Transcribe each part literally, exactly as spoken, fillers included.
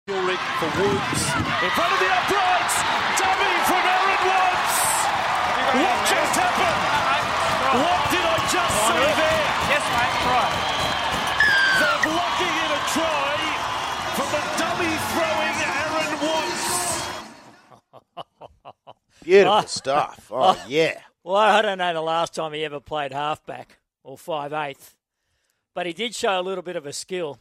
Ulrich for Woods. In front of the uprights. Dummy from Aaron Woods. What just happened? What did I just see there? Yes, mate. Try. They're blocking in a try from the dummy throwing Aaron Woods. Beautiful stuff. Oh, yeah. Well, I don't know the last time he ever played halfback or five eighth, but he did show a little bit of a skill.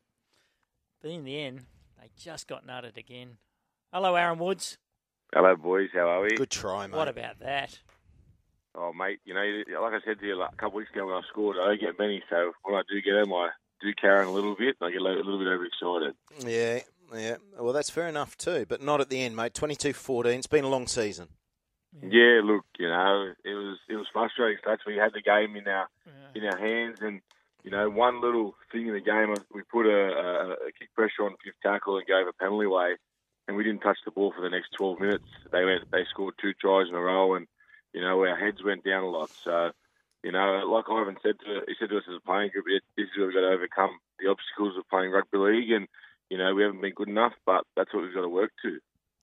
But in the end, they just got nutted again. Hello, Aaron Woods. Hello, boys. How are we? Good try, mate. What about that? Oh, mate, you know, like I said to you a couple of weeks ago when I scored, I don't get many, so when I do get them, I do carry on a little bit, and I get a little bit overexcited. Yeah, yeah. Well, that's fair enough too, but not at the end, mate. twenty-two fourteen. It's been a long season. Yeah, look, you know, it was it was frustrating. So we had the game in our yeah. in our hands, and you know, one little thing in the game, we put a, a, a kick pressure on fifth tackle and gave a penalty away, and we didn't touch the ball for the next twelve minutes. They went, they scored two tries in a row, and you know, our heads went down a lot. So, you know, like Ivan said to he said to us as a playing group, this is where we've got to overcome the obstacles of playing rugby league, and you know, we haven't been good enough, but that's what we've got to work to.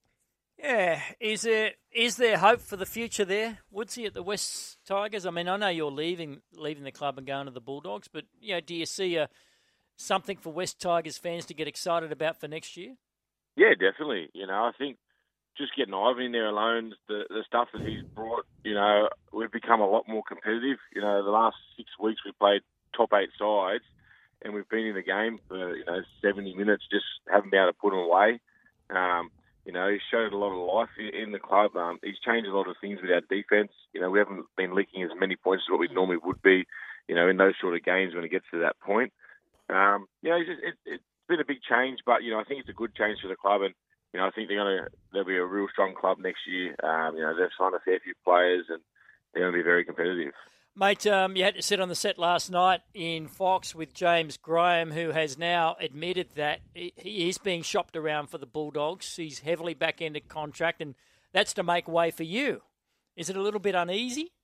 Yeah, is there is there hope for the future there, Woodsy, at the West Tigers? I mean, I know you're leaving leaving the club and going to the Bulldogs, but you know, do you see a something for West Tigers fans to get excited about for next year? Yeah, definitely. You know, I think just getting Ivan in there alone, the the stuff that he's brought, you know, we've become a lot more competitive. You know, the last six weeks we played top eight sides, and we've been in the game for you know seventy minutes, just haven't been able to put them away. Um, You know, he's showed a lot of life in the club. Um, he's changed a lot of things with our defence. You know, we haven't been leaking as many points as what we normally would be, you know, in those sort of games when it gets to that point. Um, you know, it's, just, it, it's been a big change, but, you know, I think it's a good change for the club. And, you know, I think they're going to, they'll be a real strong club next year. Um, you know, they've signed a fair few players and they're going to be very competitive. Mate, um, you had to sit on the set last night in Fox with James Graham, who has now admitted that he is being shopped around for the Bulldogs. He's heavily back-ended contract, and that's to make way for you. Is it a little bit uneasy?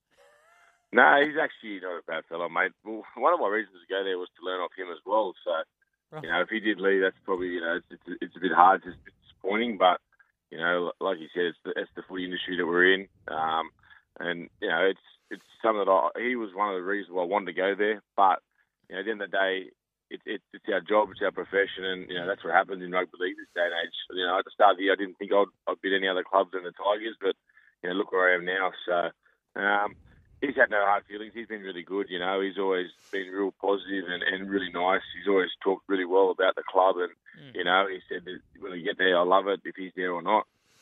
No, he's actually not a bad fellow, mate. Well, one of my reasons to go there was to learn off him as well. So, right. you know, if he did leave, that's probably, you know, it's, it's, it's a bit hard, it's a bit disappointing, but, you know, like you said, it's the, it's the footy industry that we're in. Um, and, you know, it's, It's something that I, he was one of the reasons why I wanted to go there. But you know, at the end of the day, it, it, it's our job, it's our profession, and you know that's what happens in rugby league this day and age. You know, at the start of the year, I didn't think I'd, I'd beat any other clubs than the Tigers, but you know, look where I am now. So um, he's had no hard feelings. He's been really good. You know, he's always been real positive and, and really nice. He's always talked really well about the club, and mm. you know, he said that when we get there, I love it if he's there or not.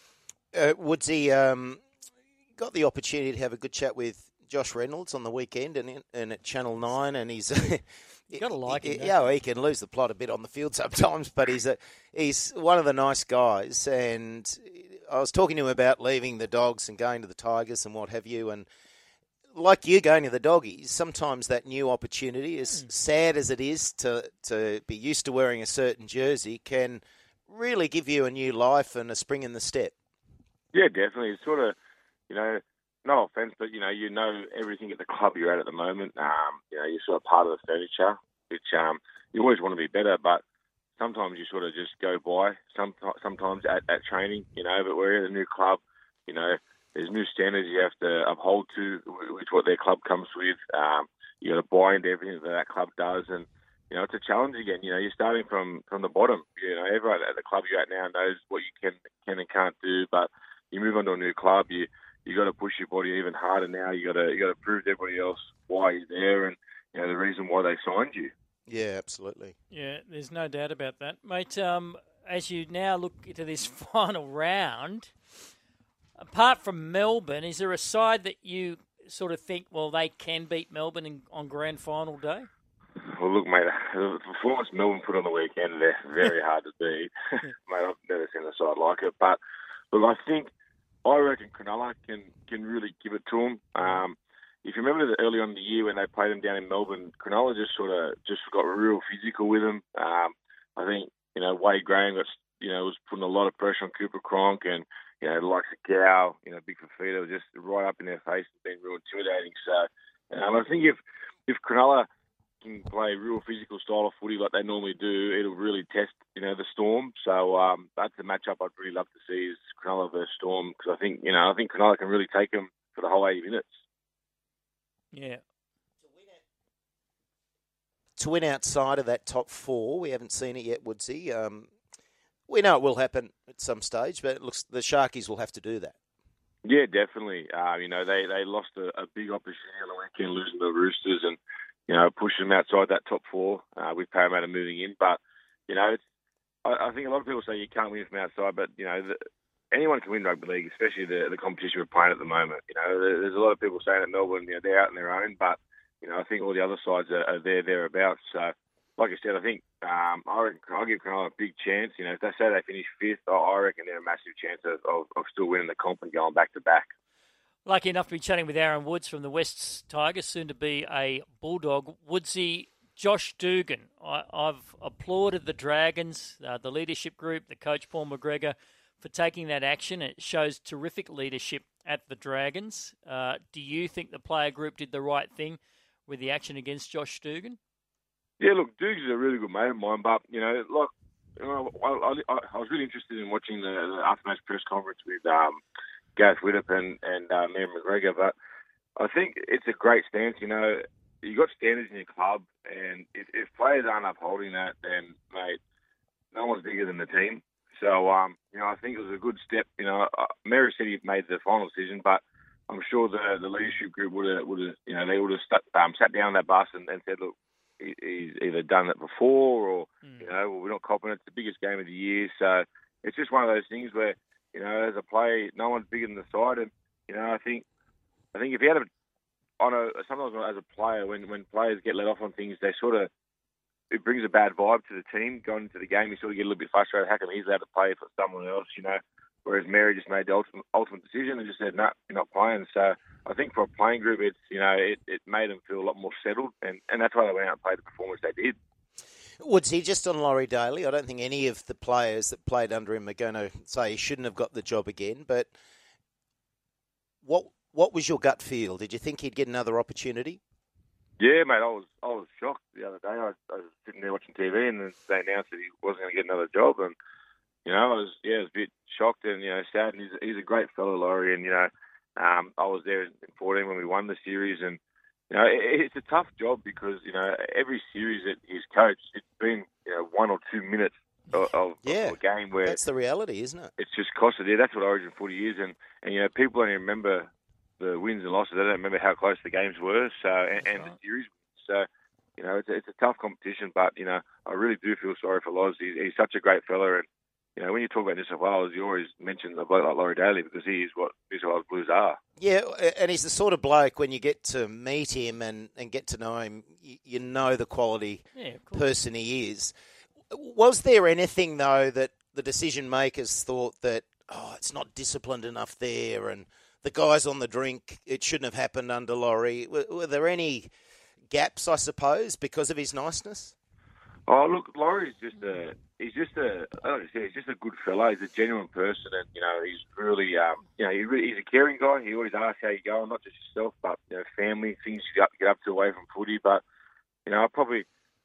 Uh, Woodsy um, got the opportunity to have a good chat with Josh Reynolds on the weekend and, and at Channel nine, and he's you got to like him. Yeah, well, he can lose the plot a bit on the field sometimes, but he's a, he's one of the nice guys. And I was talking to him about leaving the Dogs and going to the Tigers and what have you. And like you going to the Doggies, sometimes that new opportunity, as mm. sad as it is to to be used to wearing a certain jersey, can really give you a new life and a spring in the step. Yeah, definitely. It's sort of, you know. No offence, but, you know, you know everything at the club you're at at the moment. Um, you know, you're sort of part of the furniture, which um, you always want to be better, but sometimes you sort of just go by, some, sometimes at, at training, you know, but we're in a new club, you know, there's new standards you have to uphold to, which what their club comes with. Um, you got to buy into everything that that club does, and, you know, it's a challenge again. You know, you're starting from, from the bottom. You know, everyone at the club you're at now knows what you can, can and can't do, but you move on to a new club, you You got to push your body even harder now. You got to you got to prove to everybody else why you're there and you know the reason why they signed you. Yeah, absolutely. Yeah, there's no doubt about that, mate. Um, as you now look into this final round, apart from Melbourne, is there a side that you sort of think, well, they can beat Melbourne in, on grand final day? Well, look, mate, the performance Melbourne put on the weekend, they're very hard to beat. Mate, I've never seen a side like it. But look, I think. I reckon Cronulla can, can really give it to them. Um, if you remember the, early on in the year when they played them down in Melbourne, Cronulla just sort of just got real physical with them. Um, I think you know Wade Graham got you know was putting a lot of pressure on Cooper Cronk and you know the likes of Gow, you know Big Fafita was just right up in their face and being real intimidating. So um, I think if if Cronulla can play real physical style of footy like they normally do, it'll really test, you know, the Storm. So um, that's a matchup I'd really love to see is Cronulla versus Storm because I think, you know, I think Cronulla can really take them for the whole eighty minutes. Yeah. To win outside of that top four, we haven't seen it yet, Woodsy. Um, we know it will happen at some stage, but it looks the Sharkies will have to do that. Yeah, definitely. Uh, you know, they, they lost a, a big opportunity on the weekend losing the Roosters and, you know, pushing them outside that top four uh, with Parramatta moving in. But, you know, it's, I, I think a lot of people say you can't win from outside, but, you know, the, anyone can win rugby league, especially the, the competition we're playing at the moment. You know, there, there's a lot of people saying that Melbourne, you know, they're out on their own, but, you know, I think all the other sides are, are there, thereabouts. So, like I said, I think um, I reckon I'll give Cronulla a big chance. You know, if they say they finish fifth, I reckon they're a massive chance of, of, of still winning the comp and going back to back. Lucky enough to be chatting with Aaron Woods from the Wests Tigers, soon to be a Bulldog. Woodsy, Josh Dugan, I, I've applauded the Dragons, uh, the leadership group, the coach Paul McGregor, for taking that action. It shows terrific leadership at the Dragons. Uh, do you think the player group did the right thing with the action against Josh Dugan? Yeah, look, Dukes is a really good mate of mine, but, you know, like, you know, I, I, I was really interested in watching the, the after-match press conference with um, Gareth Widdop and, and uh, Mary McGregor, but I think it's a great stance. You know, you've got standards in your club, and if, if players aren't upholding that, then, mate, no one's bigger than the team. So, um, you know, I think it was a good step. You know, uh, Mary said he made the final decision, but I'm sure the, the leadership group would have, would have, you know, they would have st- um, sat down on that bus and, and said, look, he's either done it before or, mm. you know, well, we're not copping it. It's the biggest game of the year. So it's just one of those things where, you know, as a player, no one's bigger than the side. And, you know, I think I think if you had a, on a, sometimes as a player, when, when players get let off on things, they sort of, it brings a bad vibe to the team. Going into the game, you sort of get a little bit frustrated. How come he's allowed to play for someone else, you know? Whereas Mary just made the ultimate, ultimate decision and just said, no, nah, you're not playing. So I think for a playing group, it's, you know, it, it made them feel a lot more settled. And, and that's why they went out and played the performance they did. Woodsy, just on Laurie Daly, I don't think any of the players that played under him are going to say he shouldn't have got the job again. But what what was your gut feel? Did you think he'd get another opportunity? Yeah, mate, I was I was shocked the other day. I, I was sitting there watching T V and they announced that he wasn't going to get another job. And, you know, I was, yeah, I was a bit shocked and, you know, sad. And he's, he's a great fellow, Laurie. And, you know, um, I was there in fourteen when we won the series. And, you know, it, it's a tough job because, you know, every series that he's coached, it's been, you know, one or two minutes of, of, yeah, of a game where... that's the reality, isn't it? It's just costed it. That's what Origin footy is. And, and, you know, people only remember the wins and losses. They don't remember how close the games were. So, and, and right. the series. So, you know, it's a, it's a tough competition. But, you know, I really do feel sorry for Loz. He's, he's such a great fella. And, you know, when you talk about New South Wales, you always mention a bloke like Laurie Daly because he is what New South Wales Blues are. Yeah, and he's the sort of bloke, when you get to meet him and, and get to know him, you, you know the quality yeah, person he is. Was there anything, though, that the decision makers thought that, oh, it's not disciplined enough there and the guy's on the drink, it shouldn't have happened under Laurie? Were, were there any gaps, I suppose, because of his niceness? Oh, look, Laurie's just a, he's just a, like I said, he's just a good fella. He's a genuine person and, you know, he's really, um, you know, he really, he's a caring guy. He always asks how you going, not just yourself, but, you know, family, things you get, get up to away from footy. But, you know, I probably,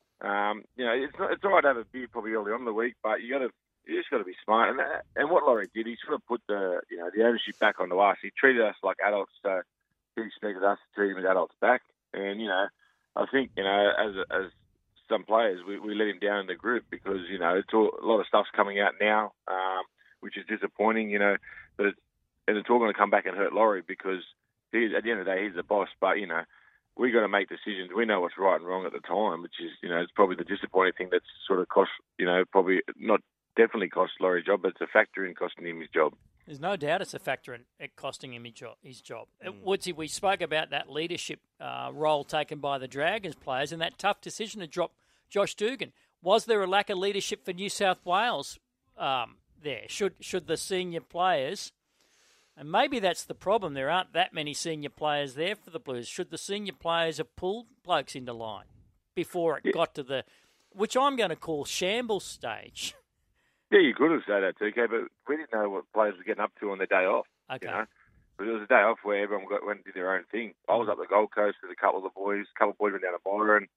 um, you know, it's not, it's all right to have a beer probably early on in the week, but you got to, you just got to be smart. And that, and what Laurie did, he sort of put the, you know, the ownership back onto us. He treated us like adults, so he expected us to treat him as adults back. And, you know, I think, you know, as as some players, we, we let him down in the group because, you know, it's all, a lot of stuff's coming out now, um, which is disappointing, you know, but it's, and it's all going to come back and hurt Laurie because he's, at the end of the day, he's the boss. But, you know, we got to make decisions. We know what's right and wrong at the time, which is, you know, it's probably the disappointing thing that's sort of cost, you know, probably not definitely cost Laurie's job, but it's a factor in costing him his job. There's no doubt it's a factor in it costing him his job. His job. Mm. Woodsy, we spoke about that leadership uh, role taken by the Dragons players and that tough decision to drop Josh Dugan. Was there a lack of leadership for New South Wales um, there? Should should the senior players, and maybe that's the problem, there aren't that many senior players there for the Blues, should the senior players have pulled blokes into line before it yeah. got to the, which I'm going to call shambles stage? Yeah, you could have said that too, okay, but we didn't know what players were getting up to on their day off. Okay. You know? But it was a day off where everyone got, went and did their own thing. I was up the Gold Coast with a couple of the boys, a couple of boys went down to Byron.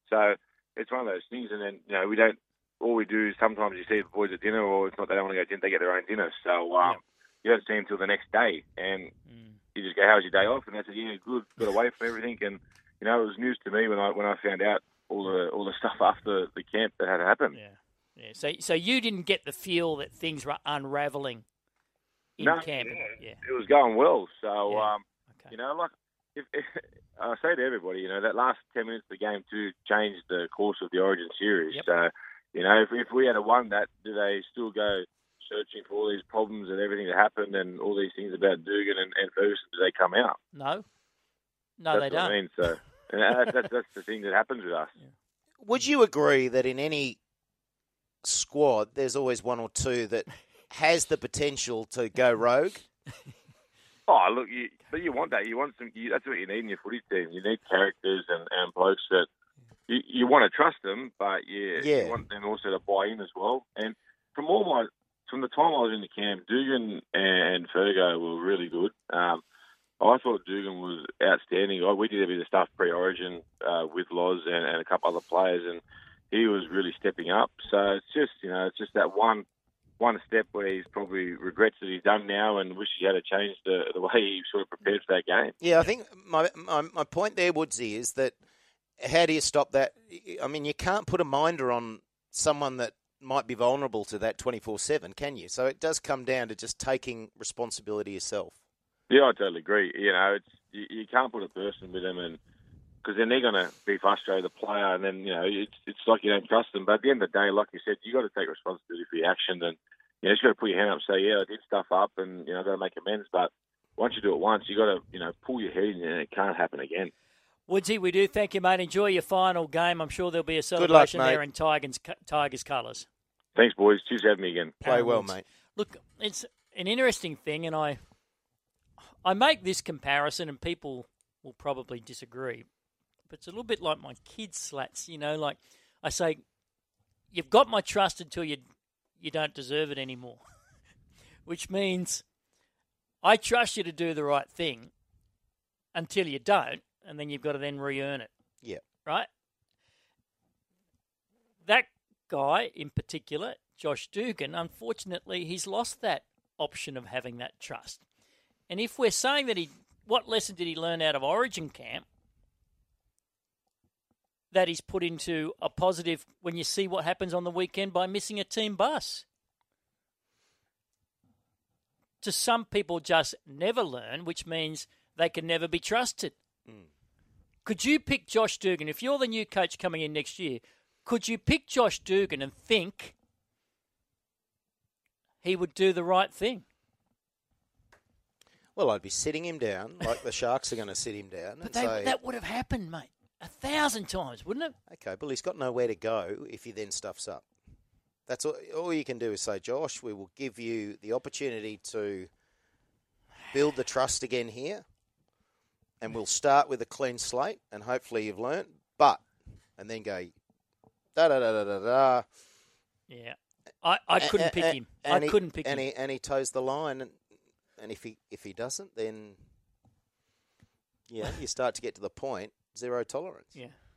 So it's one of those things. And then, you know, we don't, all we do is sometimes you see the boys at dinner, or it's not they don't want to go to dinner, they get their own dinner. So um, Yep. you don't see them until the next day. And Mm. you just go, how's your day off? And they said, yeah, good, got away from everything. And, you know, it was news to me when I when I found out all the all the stuff after the camp that had happened. Yeah. Yeah. So, so you didn't get the feel that things were unraveling in No, camp. yeah, Yeah. It was going well. So, Yeah. um, Okay. you know, like, if, if, I say to everybody, you know, that last ten minutes of the game too changed the course of the Origin series. Yep. So, you know, if, if we had won that, do they still go searching for all these problems and everything that happened and all these things about Dugan and, and Ferguson? Do they come out? No. No, That's they what don't. I mean. So, and that's, that's, that's the thing that happens with us. Would you agree that in any squad, there's always one or two that has the potential to go rogue? Oh, look, you, but you want that. You want some. You, that's what you need in your footy team. You need characters and, and blokes that you, you want to trust them, but you, Yeah. you want them also to buy in as well. And from all my, from the time I was in the camp, Dugan and Fergo were really good. Um, I thought Dugan was outstanding. I, we did a bit of stuff pre-Origin uh, with Loz and, and a couple other players, and he was really stepping up. So it's just, you know, it's just that one. One step where he's probably regrets that he's done now and wishes he had changed the, the way he sort of prepared for that game. Yeah, I think my, my my point there, Woodsy, is that how do you stop that? I mean, you can't put a minder on someone that might be vulnerable to that twenty-four seven, can you? So it does come down to just taking responsibility yourself. Yeah, I totally agree. You know, it's you, you can't put a person with them, and because then they're going to be frustrated, the player, and then, you know, it's it's like you don't trust them. But at the end of the day, like you said, you got to take responsibility for your action, and you know, you just got to put your hand up and say, yeah, I did stuff up, and you know, got to make amends. But once you do it once, you got to, you know, pull your head in, and it can't happen again. Woodsy, we do thank you, mate. Enjoy your final game. I'm sure there'll be a luck, celebration mate. there in Tigers Tigers colours. Thanks, boys. Cheers for having me again. Play Aaron well, Woods. mate. Look, it's an interesting thing, and I I make this comparison, and people will probably disagree. But it's a little bit like my kids' slats, you know, like I say, you've got my trust until you you don't deserve it anymore, which means I trust you to do the right thing until you don't, and then you've got to then re-earn it. Yeah. Right? That guy in particular, Josh Dugan, unfortunately, he's lost that option of having that trust. And if we're saying that he, what lesson did he learn out of Origin camp that he's put into a positive when you see what happens on the weekend by missing a team bus? To some people just never learn, which means they can never be trusted. Mm. Could you pick Josh Dugan, if you're the new coach coming in next year, could you pick Josh Dugan and think he would do the right thing? Well, I'd be sitting him down like the Sharks are going to sit him down. But and they, say, that would have happened, mate, a thousand times, wouldn't it? okay, but he's got nowhere to go if he then stuffs up. That's all, all you can do is say, Josh, we will give you the opportunity to build the trust again here, and we'll start with a clean slate, and hopefully you've learnt, but, and then go, da-da-da-da-da-da. Yeah. I, I couldn't pick him. I he, couldn't pick and him. He, and he toes the line, and, and if he if he doesn't, then, yeah, you start to get to the point, zero tolerance. Yeah.